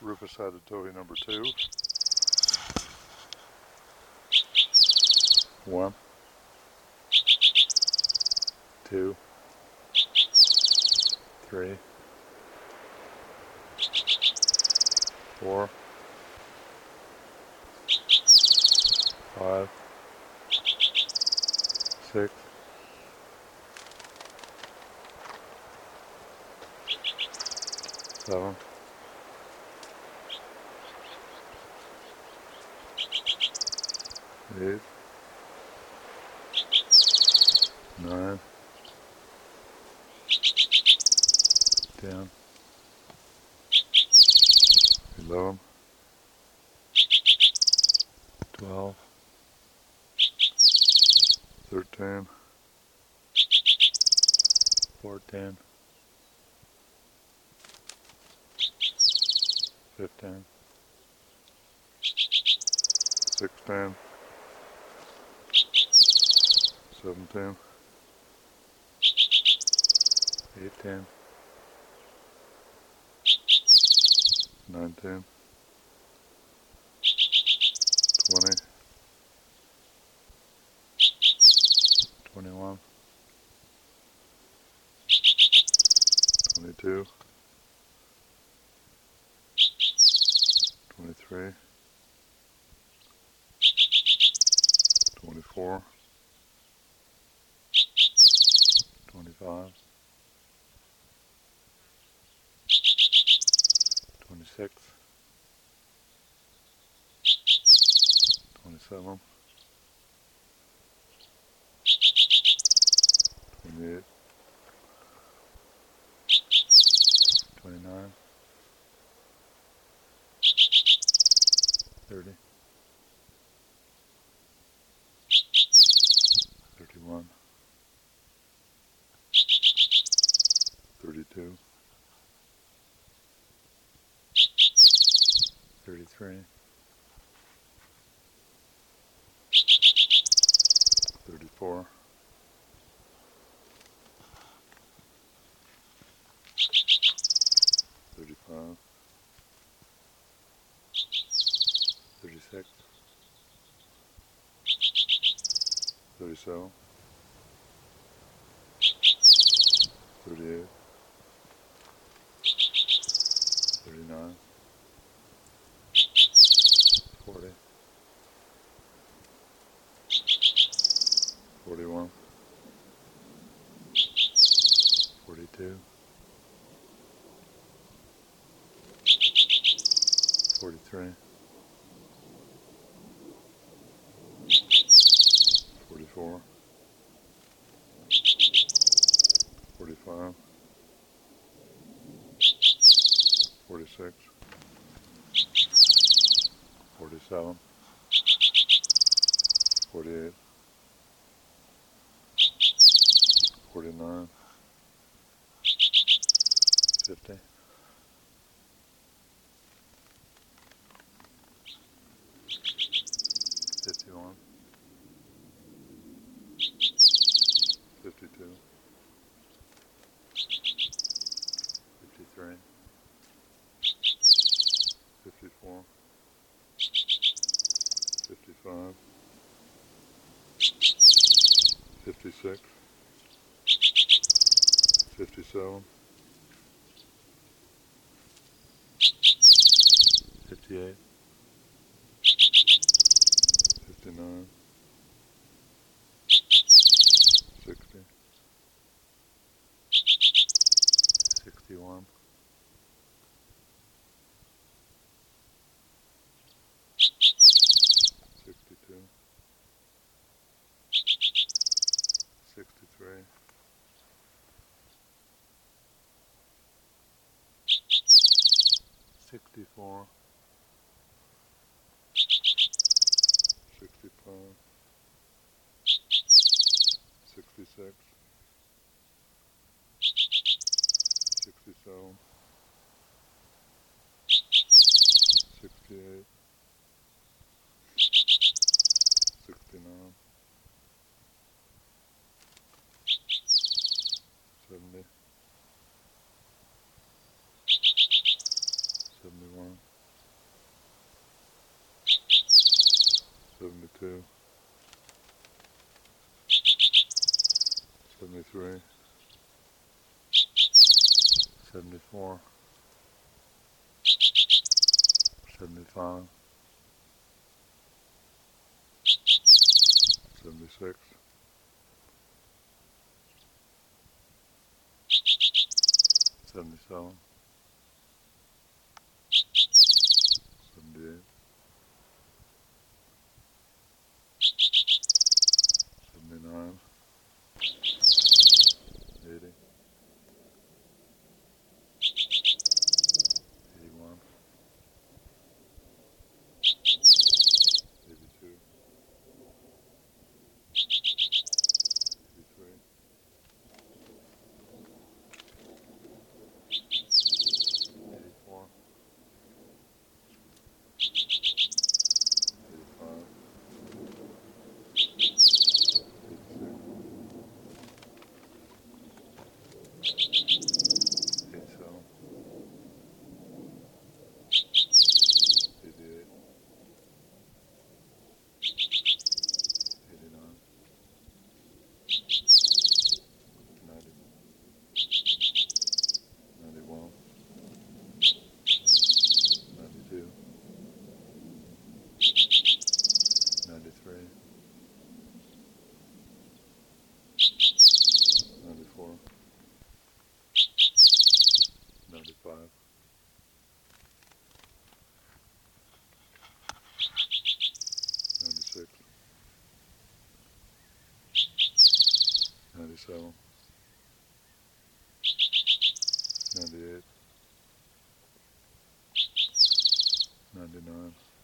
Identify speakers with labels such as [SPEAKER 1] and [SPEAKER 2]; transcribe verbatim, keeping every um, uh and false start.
[SPEAKER 1] rufous-sided towhee number two. One, two, three, four, five, six, seven, eight, nine, ten, eleven, twelve, thirteen, fourteen, fifteen, sixteen, seventeen, eighteen, nineteen, twenty, twenty-one, twenty-two, twenty-three, twenty-four, twenty-five, twenty-six, twenty-seven, twenty-eight, twenty-nine, thirty, thirty-one, thirty-two, thirty-three, thirty-four, thirty-five, thirty-six, thirty-seven, thirty-eight, thirty-nine, forty, forty-one, forty-two, forty-three, forty-four, forty-five, forty-six, forty-seven, forty-eight, forty-nine, fifty, fifty-one, fifty-two, fifty-three, fifty-four, fifty-five, fifty-six, fifty-seven, fifty-eight, fifty-nine, sixty, sixty-one, sixty-two, sixty-three, sixty-four, sixty-five, sixty-six, sixty-seven, sixty-eight, sixty-nine, seventy, seventy-one, seventy-two, seventy-three, seventy-four, seventy-five, seventy-six, seventy-seven, seventy-eight, seventy-nine, eighty, eighty-one, eighty-two, eighty-three, eighty-four, eighty-five, eighty-six, eighty-seven, eighty-eight, eighty-nine, ninety, ninety-one, ninety-two, ninety-three, ninety-four, ninety-five, ninety-six, ninety-seven, ninety-eight, ninety-nine,